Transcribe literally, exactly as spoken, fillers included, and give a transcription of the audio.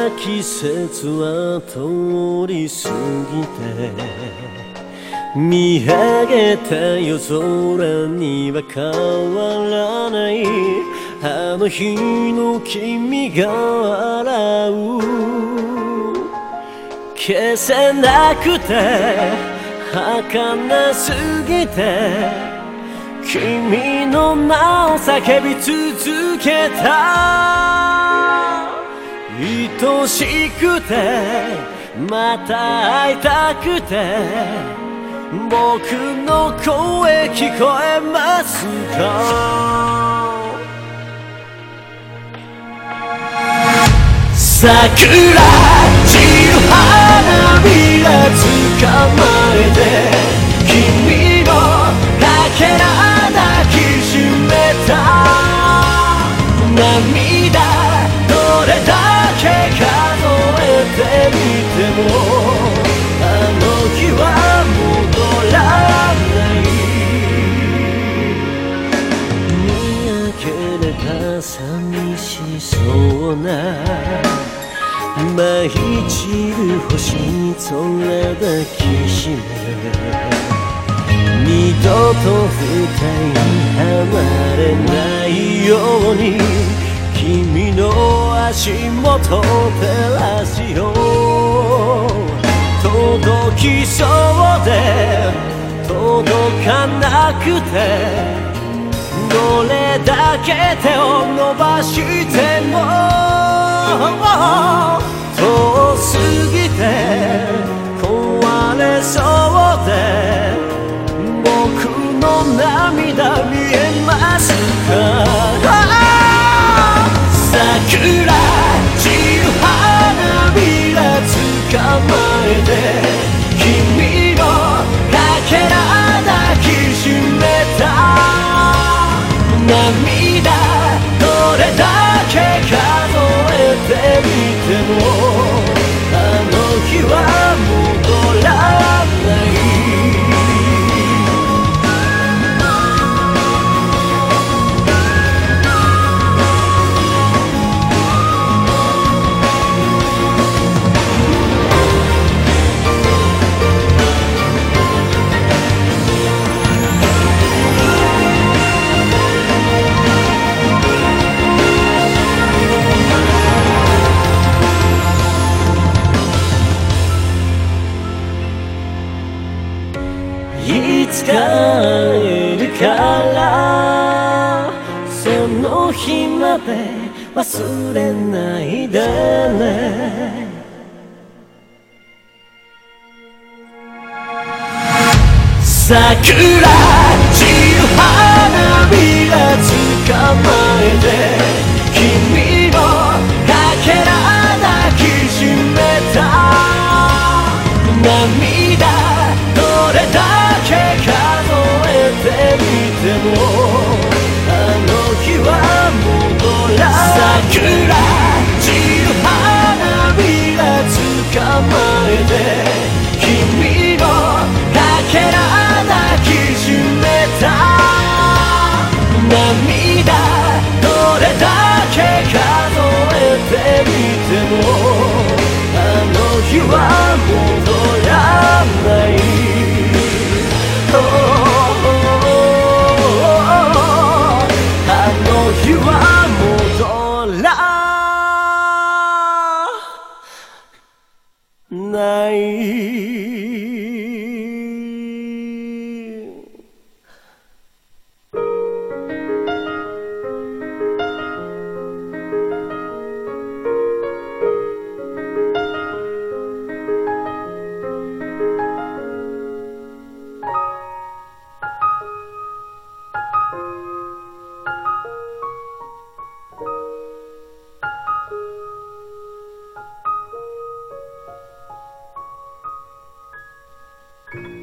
な季節は通り過ぎて、見上げた夜空には変わらないあの日の君が笑う。消せなくて儚すぎて、君の名を叫び続けた。愛しくてまた会いたくて、僕の声聞こえますか？桜散る花びら捕まえて、君のかけら抱きしめた。涙どれだけ数えてみても、あの日は戻らない。見上げれば寂しそうな舞い散る星空抱きしめ、二度と二人離れないように、君の足元を照らすよ。届きそうで届かなくて、どれだけ手を伸ばしても遠すぎて壊れそうで、僕の涙見えますか？桜散る花びら捕まえて、君のかけら抱きしめた。涙どれだけ数えてみても、あの日は戻らない。いつか会えるから、その日まで忘れないでね。桜散る花びら捕まえて、君のかけら抱きしめた。涙どれだけ数えてみても、あの日は戻らない。桜散る花びら捕まえて、君のかけら抱きしめた。涙どれだけ数えてみても、あの日は戻らない。あの日は戻らない。 you